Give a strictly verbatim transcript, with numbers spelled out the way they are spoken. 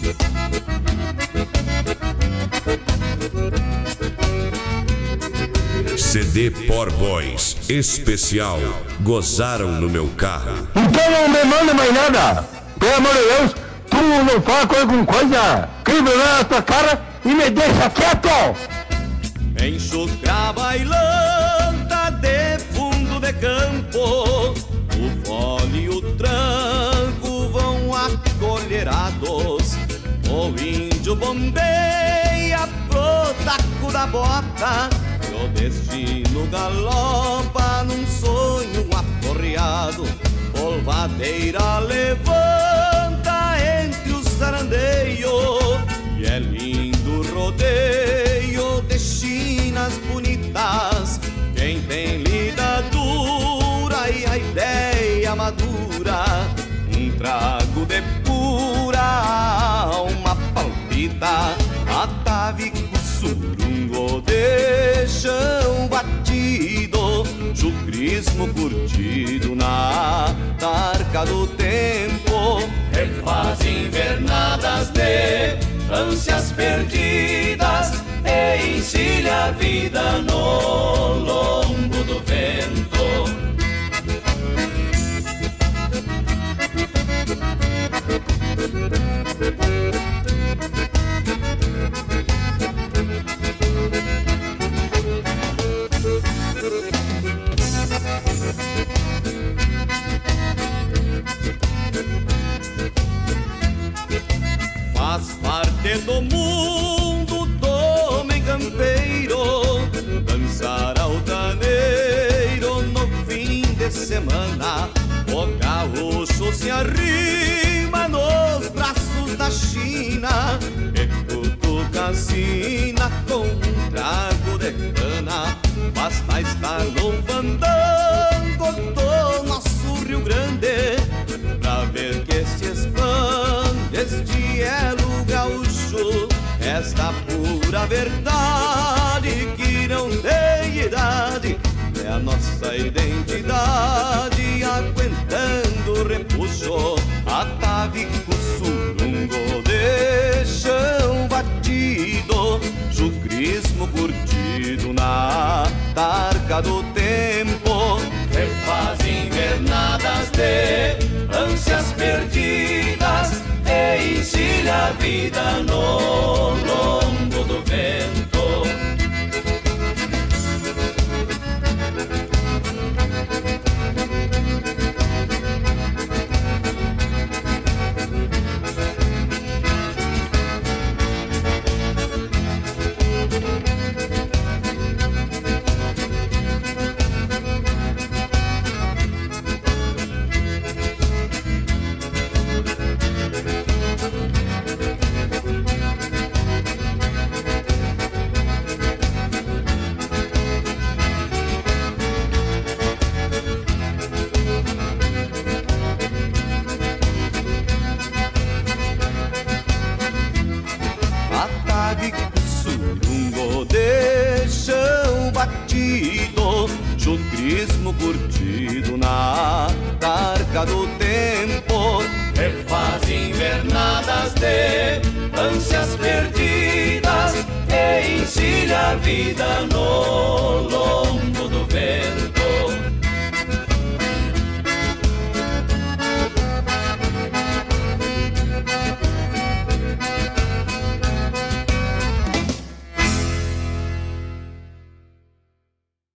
C D Power Boys especial Gozaram no Meu Carro. Então não me manda mais nada. Pelo amor de Deus, tu não fala coisa com coisa. Crime na tua cara e me deixa quieto. Enxucra bailanta de fundo de campo, o fole e o tranco vão acolherados. O índio bombeia pro taco da bota, e o destino galopa num sonho aporreado. Polvadeira levanta entre os zarandeios, e é lindo rodeio de chinas bonitas. Quem tem lida dura e a ideia madura, um trago de pura alma palpita. Atavico surungo de chão batido, chucrismo curtido na tarca do tempo. Refaz invernadas de ânsias perdidas e encilha a vida no lombo do vento. Faz parte do mundo do homem campeiro dançar altaneiro no fim de semana. O gaúcho se arrima nos braços da China e cutuca a sina com um trago de cana. Basta estar no fandango do nosso Rio Grande pra ver que se expande este elo gaúcho. Esta pura verdade que não tem idade é a nossa identidade, aguentando o repuxo. Atavico surungo de chão batido, chucrismo curtido na tarca do tempo. Refaz invernadas de ânsias perdidas e encilha a vida no lombo do vento. Chucrismo curtido na tarca do tempo. Refaz invernadas de ânsias perdidas e encilha a vida no lombo